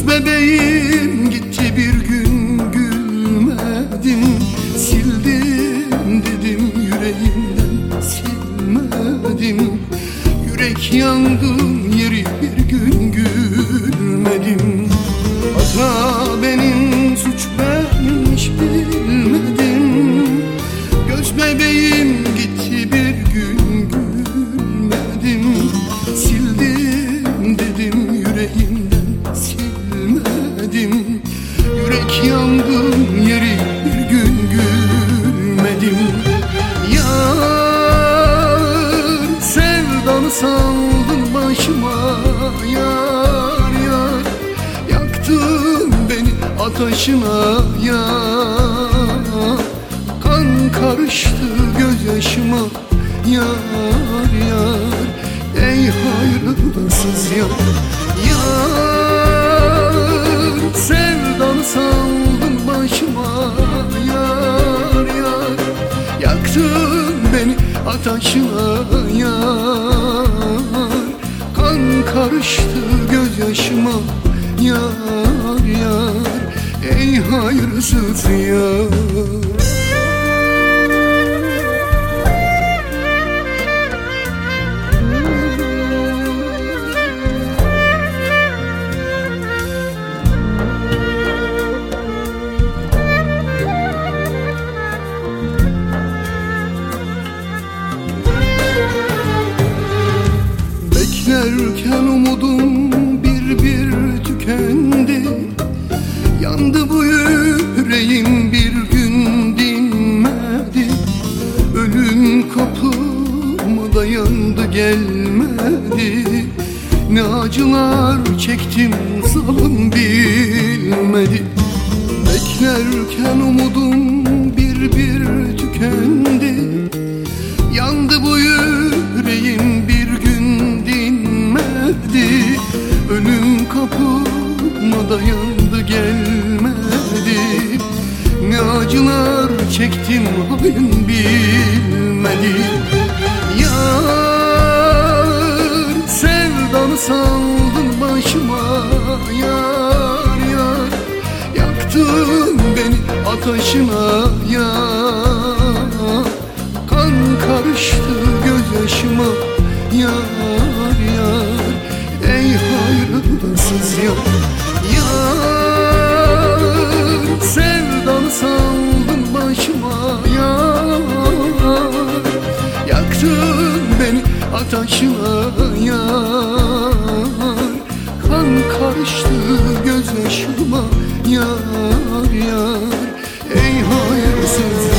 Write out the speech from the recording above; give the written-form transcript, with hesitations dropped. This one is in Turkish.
Göz bebeğim gitti bir gün gülmedim. Sildim dedim yüreğimden silmedim. Yürek yangın yeri bir gün gülmedim. Hata benim, suç benmiş bilmedim. Göz bebeğim gitti bir gün gülmedim. Sildim dedim yüreğimden silmedim. Yürek yangın yeri bir gün gülmedim. Yar sevdanı saldın başıma, yar yar yaktın beni ateşine, yar kan karıştı gözyaşıma, yar yar ey hayırsız yar. Yar sevdanı saldın başıma, yar yar yaktın beni ateşine, yar kan karıştı gözyaşıma, yar yar ey hayırsız yar. Beklerken umudum bir bir tükendi. Yandı bu yüreğim bir gün dinmedi. Ölüm kapıma dayandı gelmedi. Ne acılar çektim zalim bilmedi. Beklerken umudum bir bir tükendi. Yandı bu yüreğim bir gün dinmedi. Ölüm kapıma dayandı gelmedi. Ne acılar çektim halim bilmedi. Yar sevdanı saldın başıma, yar yar yaktın beni ateşine, yar kan karıştı gözyaşıma, yar yar ey hayırsız yar. Yar sevdanı saldın başıma, yar yaktın beni ateşine, yar kan karıştı gözyaşıma, yar yar ey hayırsız